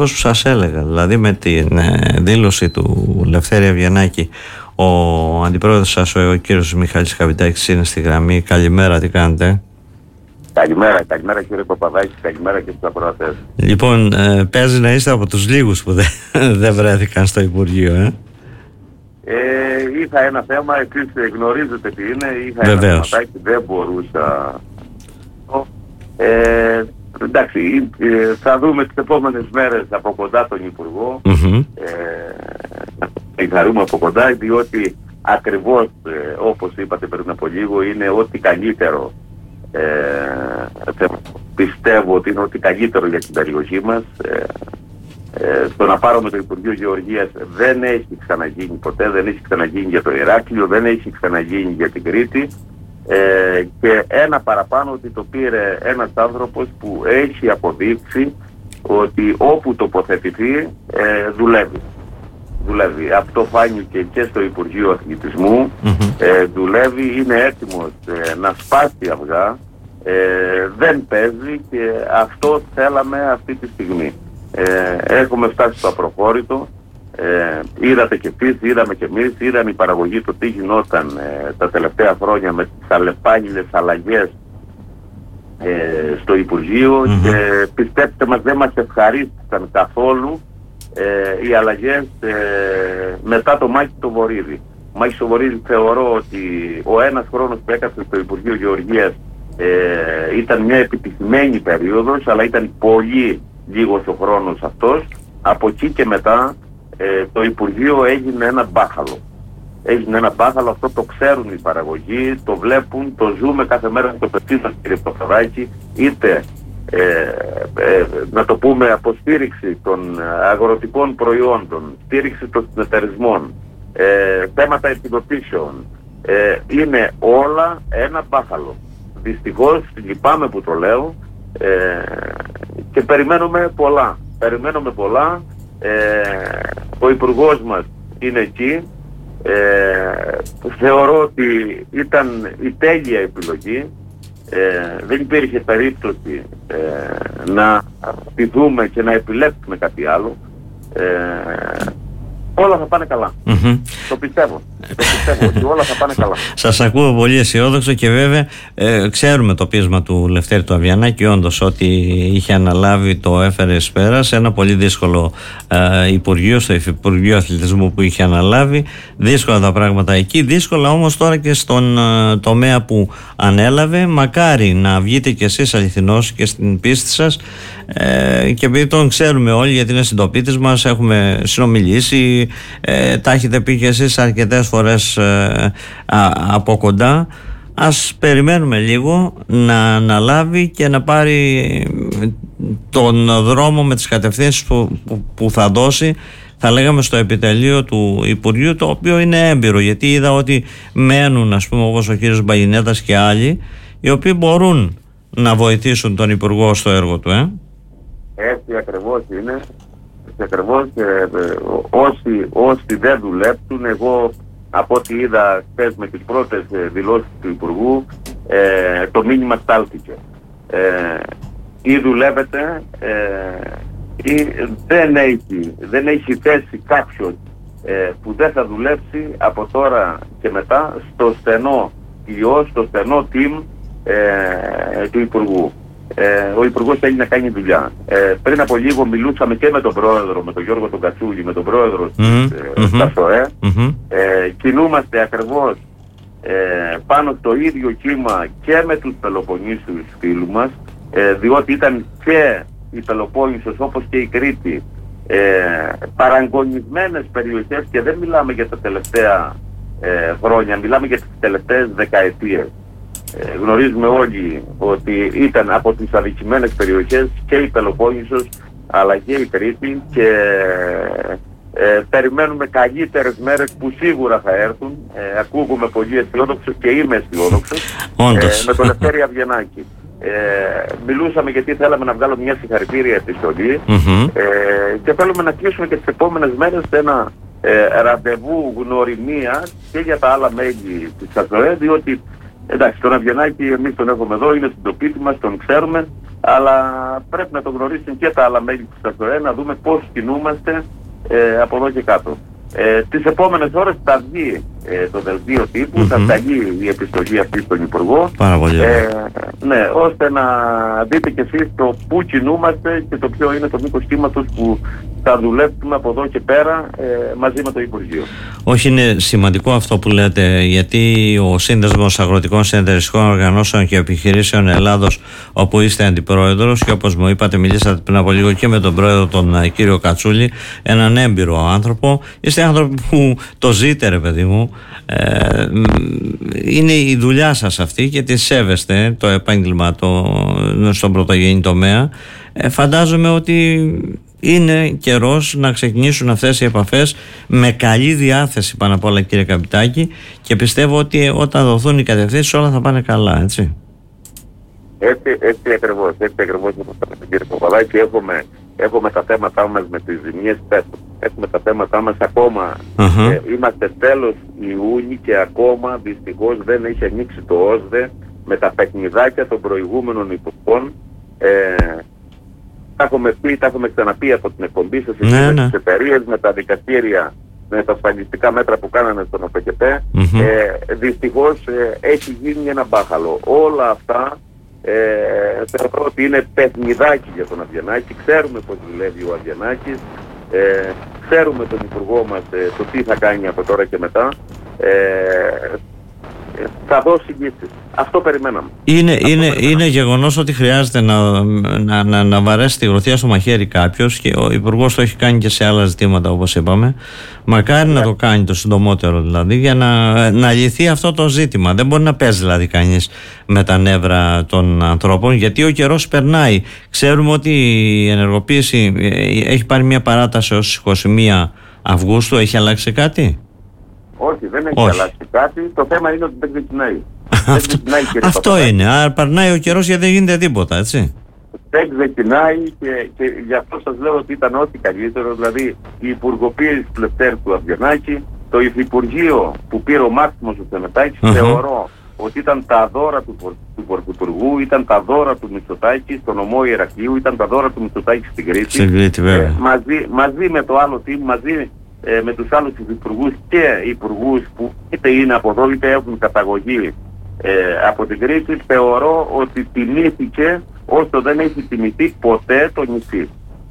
ακριβώς που σας έλεγα. Δηλαδή με την δήλωση του Λευτέρη Αβγενάκη, ο αντιπρόεδρος σας, ο κύριος Μιχάλης Καβιτάκης, είναι στη γραμμή. Καλημέρα, τι κάνετε? Καλημέρα κύριε Παπαδάκη, καλημέρα και στους ακροατές. Λοιπόν, παίζει να είστε από τους λίγους που δεν βρέθηκαν στο Υπουργείο, Είχα ένα θέμα, εσείς γνωρίζετε τι είναι, είχα Βεβαίως. ένα θεματάκι, δεν μπορούσα. Εντάξει, θα δούμε τις επόμενες μέρες από κοντά τον Υπουργό, χαρούμε από κοντά, διότι ακριβώς όπως είπατε πριν από λίγο, είναι ό,τι καλύτερο. Πιστεύω ότι είναι ό,τι καλύτερο για την περιοχή μας. Το να πάρουμε το Υπουργείο Γεωργίας δεν έχει ξαναγίνει ποτέ, δεν έχει ξαναγίνει για το Ηράκλειο, δεν έχει ξαναγίνει για την Κρήτη, και ένα παραπάνω ότι το πήρε ένας άνθρωπος που έχει αποδείξει ότι όπου τοποθετηθεί δουλεύει. Αυτό φάνηκε και στο Υπουργείο Αθλητισμού. Δουλεύει, είναι έτοιμος να σπάσει αυγά, δεν παίζει, και αυτό θέλαμε αυτή τη στιγμή. Έχουμε φτάσει στο απροχώρητο. Είδατε και εσείς, είδαμε και εμείς, είδαμε η παραγωγή το τι γινόταν τα τελευταία χρόνια με τις αλλεπάλληλες αλλαγές στο Υπουργείο, και πιστέψτε μας, δεν μας ευχαρίστησαν καθόλου οι αλλαγές μετά το Μάκη το Βορίδη. Ο Μάκης το Βορίδη, θεωρώ ότι ο ένας χρόνος που έκατσε στο Υπουργείο Γεωργίας ήταν μια επιτυχημένη περίοδος, αλλά ήταν πολύ λίγος ο χρόνος αυτός. Από εκεί και μετά το Υπουργείο έγινε ένα μπάχαλο. Έγινε ένα μπάχαλο, αυτό το ξέρουν οι παραγωγοί, το βλέπουν, το ζούμε κάθε μέρα στο παιδί μας, κύριε Παπαδάκη, είτε να το πούμε αποστήριξη των αγροτικών προϊόντων, στήριξη των συνεταιρισμών, θέματα επιδοτήσεων, είναι όλα ένα μπάχαλο. Δυστυχώς, λυπάμαι που το λέω, και περιμένουμε πολλά. Ο Υπουργός μας είναι εκεί. Θεωρώ ότι ήταν η τέλεια επιλογή. Δεν υπήρχε περίπτωση να πηδούμε και να επιλέξουμε κάτι άλλο. Όλα θα πάνε καλά. Το πιστεύω ότι όλα θα πάνε καλά. Σας ακούω πολύ αισιόδοξο, και βέβαια ξέρουμε το πείσμα του Λευτέρη του Αβγενάκη, όντως, ότι είχε αναλάβει, το έφερε εις πέρας, ένα πολύ δύσκολο Υπουργείο, στο Υπουργείο Αθλητισμού που είχε αναλάβει. Δύσκολα τα πράγματα εκεί, δύσκολα όμως τώρα και στον τομέα που ανέλαβε. Μακάρι να βγείτε κι εσείς αληθινός και στην πίστη σας, και επειδή τον ξέρουμε όλοι, γιατί είναι συντοπίτης μας, έχουμε συνομιλήσει, τα έχετε πει κι εσείς αρκετές φορές από κοντά. Ας περιμένουμε λίγο να αναλάβει και να πάρει τον δρόμο με τις κατευθύνσεις που θα δώσει, θα λέγαμε, στο επιτελείο του Υπουργείου, το οποίο είναι έμπειρο, γιατί είδα ότι μένουν, ας πούμε, όπως ο κύριος Μπαγινέτας και άλλοι, οι οποίοι μπορούν να βοηθήσουν τον Υπουργό στο έργο του. Έτσι ακριβώς είναι. Όσοι δεν δουλέψουν, εγώ από ό,τι είδα χθες με τις πρώτες δηλώσεις του Υπουργού, το μήνυμα στάλθηκε. Ή δουλεύετε, ή δεν έχει θέση κάποιος που δεν θα δουλέψει από τώρα και μετά στο στενό team του Υπουργού. Ο Υπουργός θέλει να κάνει δουλειά. Πριν από λίγο μιλούσαμε και με τον πρόεδρο, με τον Γιώργο τον Κατσούλη, με τον πρόεδρο της ΤΑΣΟΕ. Κινούμαστε ακριβώς πάνω στο ίδιο κύμα και με τους Πελοποννήσιους φίλους μας, διότι ήταν και η Πελοπόννησος, όπως και η Κρήτη, παραγωνισμένες περιοχές, και δεν μιλάμε για τα τελευταία χρόνια, μιλάμε για τις τελευταίες δεκαετίες. Γνωρίζουμε όλοι ότι ήταν από τις αδικημένες περιοχές και η Πελοπόννησος αλλά και η Κρήτη, και περιμένουμε καλύτερες μέρες που σίγουρα θα έρθουν. Ακούγομαι πολύ αισιόδοξος και είμαι αισιόδοξος με τον Λευτέρη Αβγενάκη. Μιλούσαμε γιατί θέλαμε να βγάλουμε μια συγχαρητήρια επιστολή, και θέλουμε να κλείσουμε και τις επόμενες μέρες ένα ραντεβού γνωριμίας και για τα άλλα μέλη της ΑΣΟΕ, διότι Εντάξει, τον Αβγενάκη εμείς τον έχουμε εδώ, είναι στην τοπίτη μας, τον ξέρουμε, αλλά πρέπει να τον γνωρίσουν και τα άλλα μέλη του ΣΑΚΟΕ, να δούμε πώς κινούμαστε από εδώ και κάτω. Τις επόμενες ώρες θα βγει το δελτίο τύπου, θα σταλεί η επιστολή αυτή στον Υπουργό. Πάρα πολύ. Ναι, ώστε να δείτε κι εσείς το πού κινούμαστε και το ποιο είναι το μήκος κύματος που θα δουλέψουμε από εδώ και πέρα μαζί με το Υπουργείο. Όχι, είναι σημαντικό αυτό που λέτε, γιατί ο Σύνδεσμος Αγροτικών Συνεταιριστικών Οργανώσεων και Επιχειρήσεων Ελλάδος, όπου είστε αντιπρόεδρος, και όπως μου είπατε, μιλήσατε πριν από λίγο και με τον πρόεδρο, τον κύριο Κατσούλη, έναν έμπειρο άνθρωπο. Είστε άνθρωποι που το ζείτε, ρε παιδί μου. Είναι η δουλειά σας αυτή και τη σέβεστε, το επάγγελμα στον πρωτογενή τομέα. Φαντάζομαι ότι είναι καιρός να ξεκινήσουν αυτές οι επαφές με καλή διάθεση πάνω απ' όλα, κύριε Καπιτάκη, και πιστεύω ότι όταν δοθούν οι κατευθύνσεις όλα θα πάνε καλά, έτσι. Έτσι ακριβώς όπως είπατε, κύριε Παπαδάκη, έχουμε τα θέματά μας με τις ζημιές πέτρου. Έχουμε τα θέματά μας ακόμα. Είμαστε τέλος Ιούνιου και ακόμα δυστυχώς δεν έχει ανοίξει το ΩΣΔΕ με τα παιχνιδάκια των προηγούμενων υπουργών. Τα έχουμε ξαναπεί από την εκπομπή σας, με τις εταιρείες, με τα δικαστήρια, με τα ασφαλιστικά μέτρα που κάνανε στον ΟΠΕΚΕΠΕ. Δυστυχώς έχει γίνει ένα μπάχαλο. Όλα αυτά θεωρώ ότι είναι παιχνιδάκι για τον Αβγενάκη. Ξέρουμε πώς δουλεύει ο Αβγενάκης, ξέρουμε τον Υπουργό μας το τι θα κάνει από τώρα και μετά. Θα δώσει λύσεις. Αυτό περιμέναμε. Είναι γεγονός ότι χρειάζεται να βαρέσει τη γροθιά στο μαχαίρι κάποιος, και ο Υπουργός το έχει κάνει και σε άλλα ζητήματα, όπως είπαμε. Μακάρι να το κάνει το συντομότερο, δηλαδή, για να λυθεί αυτό το ζήτημα. Δεν μπορεί να παίζει δηλαδή κανείς με τα νεύρα των ανθρώπων, γιατί ο καιρός περνάει. Ξέρουμε ότι η ενεργοποίηση έχει πάρει μια παράταση ως 21 Αυγούστου. Έχει αλλάξει κάτι? Όχι, δεν έχει αλλάξει κάτι. Το θέμα είναι ότι δεν ξεκινάει. Αυτό είναι. Άρα περνάει ο καιρός γιατί δεν γίνεται τίποτα, έτσι. Δεν ξεκινάει και γι' αυτό σας λέω ότι ήταν ό,τι καλύτερο. Δηλαδή η υπουργοποίηση του Λευτέρου του Αβγενάκη, το υφυπουργείο που πήρε ο Μάξιμος ο Θεμετάκης, θεωρώ ότι ήταν τα δώρα του Πρωθυπουργού, ήταν τα δώρα του Μητσοτάκη στον νομό Ηρακλείου, ήταν τα δώρα του Μητσοτάκη στην Κρήτη. Μαζί με το άλλο team, μαζί με τους άλλους υπουργούς και υπουργούς που είτε είναι από εδώ είτε έχουν καταγωγή από την Κρήτη, θεωρώ ότι τιμήθηκε όσο δεν έχει τιμηθεί ποτέ το νησί.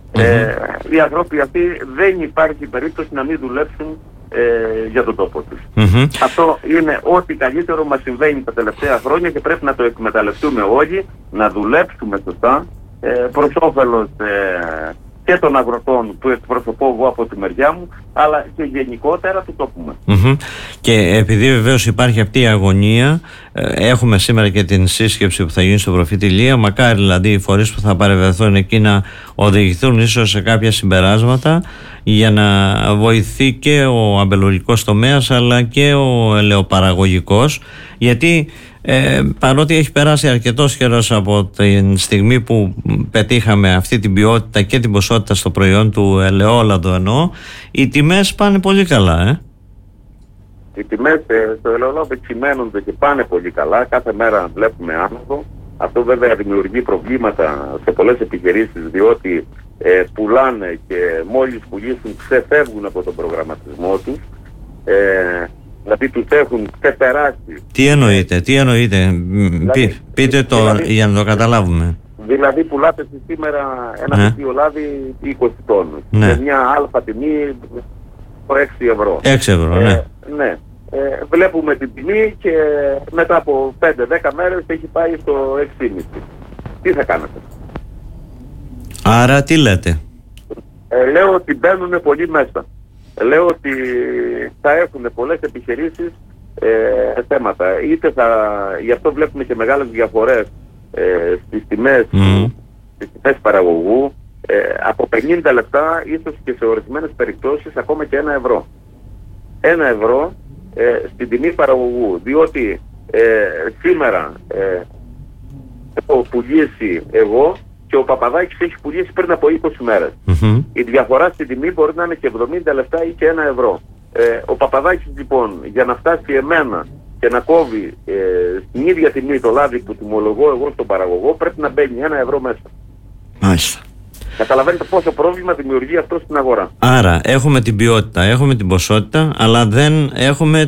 Οι ανθρώποι αυτοί δεν υπάρχει περίπτωση να μην δουλέψουν για τον τόπο τους. Αυτό είναι ό,τι καλύτερο μας συμβαίνει τα τελευταία χρόνια και πρέπει να το εκμεταλλευτούμε όλοι, να δουλέψουμε σωστά προς όφελος και των αγροτών που εκπροσωπώ εγώ από τη μεριά μου, αλλά και γενικότερα του τόπου μας. Και επειδή βεβαίως υπάρχει αυτή η αγωνία, έχουμε σήμερα και την σύσκεψη που θα γίνει στο Προφήτη Ηλία. Μακάρι δηλαδή οι φορείς που θα παρευρεθούν εκεί να οδηγηθούν ίσως σε κάποια συμπεράσματα για να βοηθεί και ο αμπελουργικός τομέας αλλά και ο ελαιοπαραγωγικός, γιατί παρότι έχει περάσει αρκετός καιρός από την στιγμή που πετύχαμε αυτή την ποιότητα και την ποσότητα στο προϊόν του ελαιόλαδου, εννοώ, οι τιμές πάνε πολύ καλά. Οι τιμές στο ελαιόλαδο κυμαίνονται και πάνε πολύ καλά. Κάθε μέρα βλέπουμε άνοδο. Αυτό βέβαια δημιουργεί προβλήματα σε πολλές επιχειρήσεις, διότι πουλάνε και μόλις πουλήσουν ξεφεύγουν από τον προγραμματισμό τους. Δηλαδή τους έχουν ξεπεράσει. Τι εννοείτε? Δηλαδή, πείτε το δηλαδή, για να το καταλάβουμε. Δηλαδή πουλάτε σήμερα ένα πετίο λάδι 20 τόνους. Σε μια αλφα τιμή 6 ευρώ. 6 ευρώ, ναι. Βλέπουμε την τιμή και μετά από 5-10 μέρες έχει πάει στο 6,5. Τι θα κάνετε? Άρα τι λέτε? Λέω ότι μπαίνουν πολύ μέσα. Λέω ότι θα έχουν πολλές επιχειρήσεις θέματα. Είτε γι' αυτό βλέπουμε και μεγάλες διαφορές στις τιμές παραγωγού, από 50 λεπτά ίσως και σε ορισμένες περιπτώσεις ακόμα και 1 ευρώ. 1 ευρώ στην τιμή παραγωγού, διότι σήμερα έχω πουλήσει εγώ και ο Παπαδάκης έχει πουλήσει πριν από 20 μέρες. Η διαφορά στην τιμή μπορεί να είναι και 70 λεπτά ή και 1 ευρώ. Ο Παπαδάκης λοιπόν για να φτάσει εμένα και να κόβει στην ίδια τιμή το λάδι που τιμολογώ εγώ στον παραγωγό, πρέπει να μπαίνει 1 ευρώ μέσα. Μάλιστα. Καταλαβαίνετε πόσο πρόβλημα δημιουργεί αυτό στην αγορά. Άρα έχουμε την ποιότητα, έχουμε την ποσότητα, αλλά δεν έχουμε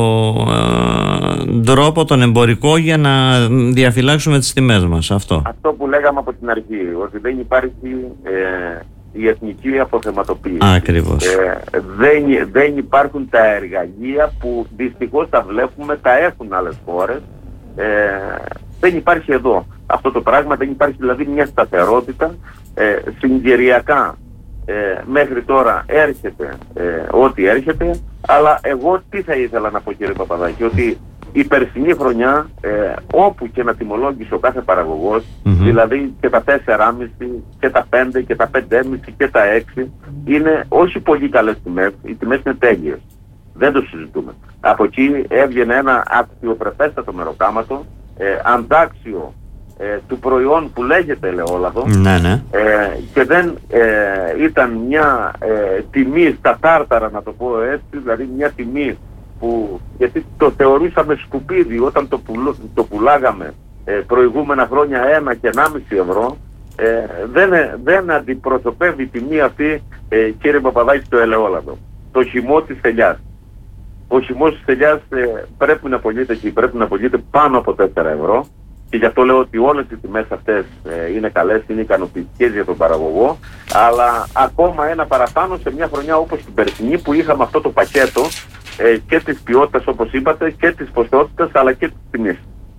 τον τρόπο, τον εμπορικό για να διαφυλάξουμε τις τιμές μας. Αυτό που λέγαμε από την αρχή, ότι δεν υπάρχει η εθνική αποθεματοποίηση. Ακριβώς. Δεν υπάρχουν τα εργαλεία που δυστυχώς τα βλέπουμε, τα έχουν άλλες χώρες. Δεν υπάρχει εδώ αυτό το πράγμα, δεν υπάρχει δηλαδή μια σταθερότητα. Συγκυριακά μέχρι τώρα έρχεται ό,τι έρχεται, αλλά εγώ τι θα ήθελα να πω, κύριε Παπαδάκη, ότι η περσινή χρονιά όπου και να τιμολόγησε ο κάθε παραγωγός, δηλαδή και τα 4,5 και τα 5 και τα 5,5 και τα 6, είναι όχι πολύ καλές τιμές, οι τιμές είναι τέλειες, δεν το συζητούμε. Από εκεί έβγαινε ένα αξιοπρεπέστατο μεροκάματο, αντάξιο του προϊόν που λέγεται ελαιόλαδο, και δεν ήταν μια τιμή στα τάρταρα, να το πω έτσι, δηλαδή μια τιμή που, γιατί το θεωρούσαμε σκουπίδι όταν το πουλάγαμε προηγούμενα χρόνια 1 και 1,5 ευρώ, δεν αντιπροσωπεύει η τιμή αυτή, κύριε Παπαδάκη, το ελαιόλαδο. Το χυμό της ελιάς. Ο χυμός της ελιάς πρέπει να πωλείται και πρέπει να πωλείται πάνω από 4 ευρώ. Και γι' αυτό λέω ότι όλες οι τιμές αυτές είναι καλές, είναι ικανοποιητικές για τον παραγωγό, αλλά ακόμα ένα παραπάνω σε μια χρονιά όπως την περσινή που είχαμε αυτό το πακέτο και της ποιότητας, όπως είπατε, και της ποσότητας, αλλά και της τιμής.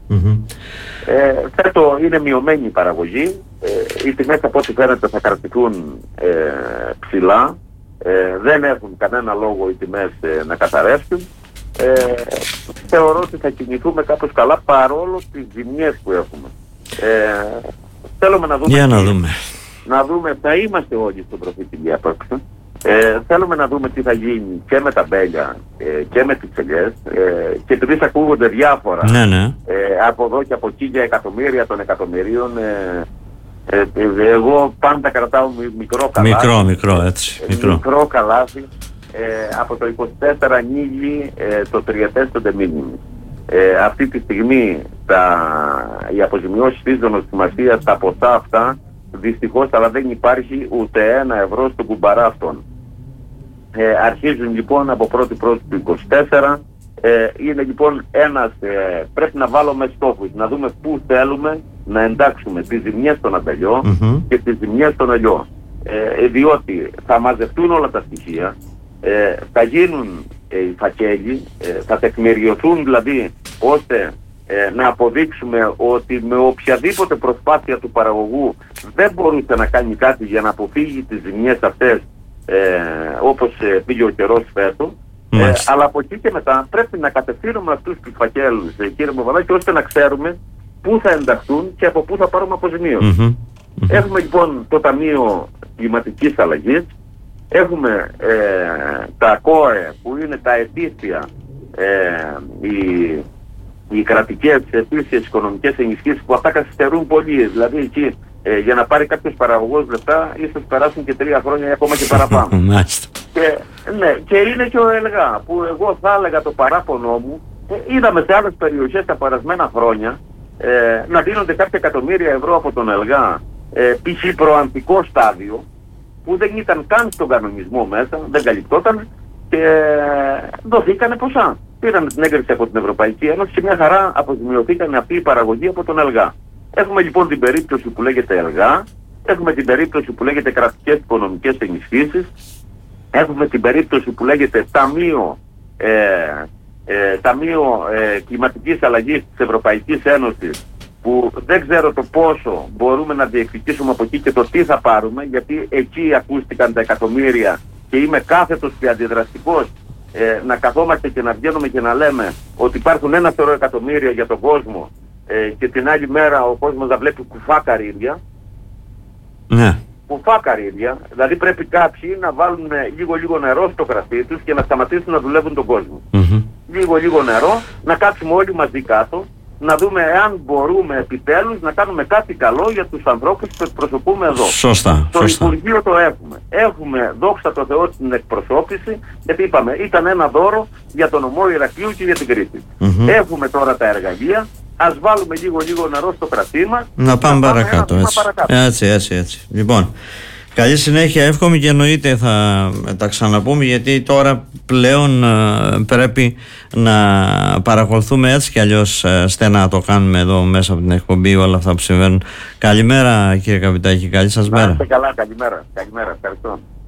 Φέτο είναι μειωμένη η παραγωγή, οι τιμές από ό,τι φαίνεται θα κρατηθούν ψηλά, δεν έχουν κανένα λόγο οι τιμές να καταρρεύσουν. Θεωρώ ότι θα κινηθούμε κάπως καλά παρόλο τις ζημιές που έχουμε. Θέλουμε να δούμε, να δούμε, θα είμαστε όλοι στο προφήτη διάπραξη. Θέλουμε να δούμε τι θα γίνει και με τα μπέλια και με τις ελιές, και επειδή ακούγονται διάφορα από εδώ και από εκεί για εκατομμύρια των εκατομμυρίων, εγώ πάντα κρατάω μικρό καλάθι. Μικρό καλάθι. Από το 24 ανοίγει το τριετές το ντεμίνιμι. Αυτή τη στιγμή οι αποζημιώσεις ίσονος σημασίας, τα ποσά αυτά, δυστυχώς, αλλά δεν υπάρχει ούτε 1 ευρώ στον κουμπαρά αυτόν. Αρχίζουν λοιπόν από 1η του 24. Είναι λοιπόν πρέπει να βάλουμε στόχους, να δούμε πού θέλουμε να εντάξουμε τις ζημιές στον αμπελιό και τις ζημιές στον ελιό. Διότι θα μαζευτούν όλα τα στοιχεία, θα γίνουν οι φακέλοι, θα τεκμηριωθούν δηλαδή, ώστε να αποδείξουμε ότι με οποιαδήποτε προσπάθεια του παραγωγού δεν μπορούσε να κάνει κάτι για να αποφύγει τις ζημιές αυτές, όπως πήγε ο καιρός φέτος. Αλλά από εκεί και μετά πρέπει να κατευθύνουμε αυτούς τους φακέλους, κύριε Παπαδάκη, ώστε να ξέρουμε πού θα ενταχθούν και από πού θα πάρουμε αποζημίωση. Έχουμε λοιπόν το Ταμείο Κλιματικής Αλλαγής, έχουμε τα ΚΟΕ που είναι τα ετήσια, οι κρατικές ετήσιες οικονομικές ενισχύσεις, που αυτά καθυστερούν πολύ, δηλαδή εκεί για να πάρει κάποιος παραγωγός λεφτά ίσως περάσουν και 3 χρόνια ή ακόμα και παραπάνω. Και είναι και ο ΕΛΓΑ, που εγώ θα έλεγα το παράπονο μου, είδαμε σε άλλες περιοχές τα περασμένα χρόνια να δίνονται κάποια εκατομμύρια ευρώ από τον ΕΛΓΑ, π.χ. προαντικό στάδιο, που δεν ήταν καν στον κανονισμό μέσα, δεν καλυπτόταν, και δοθήκανε ποσά. Πήραν την έγκριση από την Ευρωπαϊκή Ένωση και μια χαρά αποζημιωθήκαν αυτή η παραγωγή από τον ΕΛΓΑ. Έχουμε λοιπόν την περίπτωση που λέγεται ΕΛΓΑ, έχουμε την περίπτωση που λέγεται κρατικές οικονομικές ενισχύσεις, έχουμε την περίπτωση που λέγεται Ταμείο Κλιματικής Αλλαγής της Ευρωπαϊκής Ένωσης, που δεν ξέρω το πόσο μπορούμε να διεκδικήσουμε από εκεί και το τι θα πάρουμε, γιατί εκεί ακούστηκαν τα εκατομμύρια και είμαι κάθετος και αντιδραστικός να καθόμαστε και να βγαίνουμε και να λέμε ότι υπάρχουν 1 σωρό εκατομμύρια για τον κόσμο, και την άλλη μέρα ο κόσμος να βλέπει κουφά καρύδια. Κουφά καρύδια, δηλαδή πρέπει κάποιοι να βάλουν λίγο νερό στο κρασί τους και να σταματήσουν να δουλεύουν τον κόσμο. Λίγο νερό, να κάτσουμε όλοι μαζί κάτω, να δούμε εάν μπορούμε επιτέλους να κάνουμε κάτι καλό για τους ανθρώπους που εκπροσωπούμε εδώ. Σωστά. Το Υπουργείο το έχουμε. Έχουμε, δόξα τω Θεώ, την εκπροσώπηση, γιατί είπαμε, ήταν ένα δώρο για τον νομό Ηρακλείου και για την Κρήτη. Έχουμε τώρα τα εργαλεία, ας βάλουμε λίγο νερό στο κρασί μας. Να πάμε παρακάτω. Έτσι. Λοιπόν, καλή συνέχεια, εύχομαι, και εννοείται θα τα ξαναπούμε, γιατί τώρα πλέον πρέπει να παρακολουθούμε έτσι κι αλλιώς στενά, το κάνουμε εδώ μέσα από την εκπομπή, όλα αυτά που συμβαίνουν. Καλημέρα κύριε Καπιτάκη, καλή σας μέρα. Να είστε καλά, καλημέρα, ευχαριστώ.